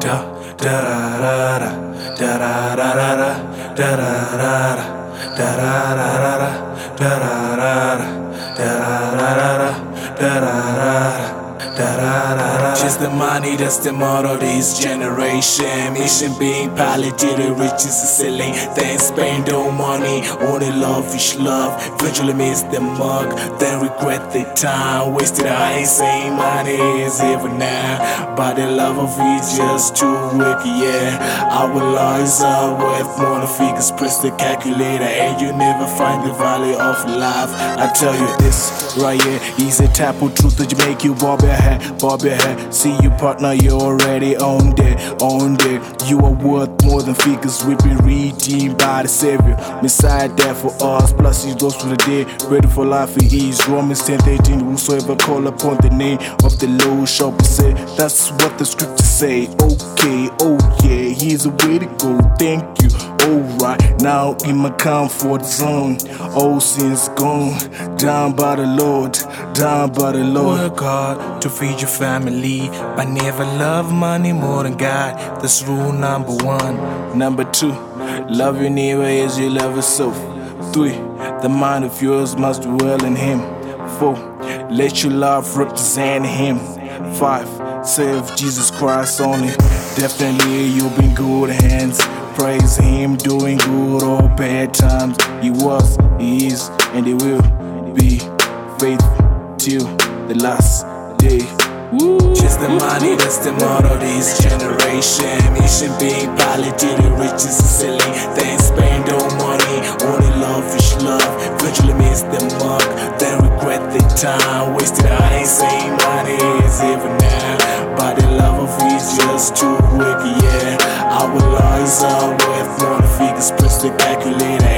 da da da da da da da da da da da da da. Just the money, that's the motto of this generation. Mission being piloted, the riches is selling. Then spend no money, only love is love. Eventually miss the mark, then regret the time wasted. I ain't saying money is ever now, but the love of it just too weak, yeah. Our lives are worth more than figures. Press the calculator and you never find the value of life. I tell you this right here is a type of truth that make you bob your head, bob your head. See you partner, you're already on there, on there. You are worth more than figures. We've been redeemed by the Savior. Messiah died for us, plus He rose from the dead. Ready for life He is. Romans 10:13. Whosoever call upon the name of the Lord shall be saved. That's what the scriptures say. Okay, oh yeah, here's a way to go. Thank you. Alright, now in my comfort zone, all sins gone, down by the Lord, down by the Lord. Work hard to feed your family, but never love money more than God. That's rule number 1. Number 2, love your neighbor as you love yourself. 3, the mind of yours must dwell in Him. 4, let your love represent Him. 5, serve Jesus Christ only. Definitely you'll be in good hands. Praise Him, doing good or bad times. He was, He is, and He will be faithful till the last day. Just the money, that's the motto of this generation. Mission being piloted, the riches is selling. Then spend no money, only love is love. Eventually miss the mark, then regret the time wasted. I ain't saying money is ever now, but the love of it is just too weak, yeah. Our lives are worth more than figures. Press the calculator